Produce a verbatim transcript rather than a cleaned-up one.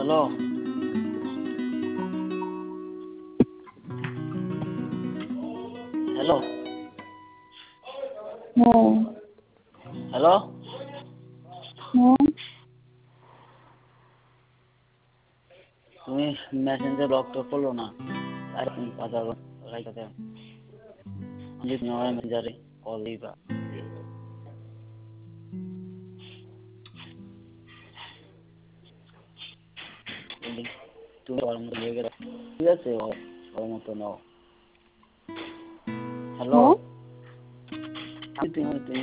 hello hello হ্যাঁ hello হ্যাঁ তুমি মেসেঞ্জার ব্লক তো করলো না আর তুমি কথা রাইতে আমি তুমি আমার মেসেঞ্জারে কল দিবা তুমি ওর মতো লেগে রাখো ঠিক আছে ওর মতো নাও হ্যালো হ্যাঁ তুমি তুমি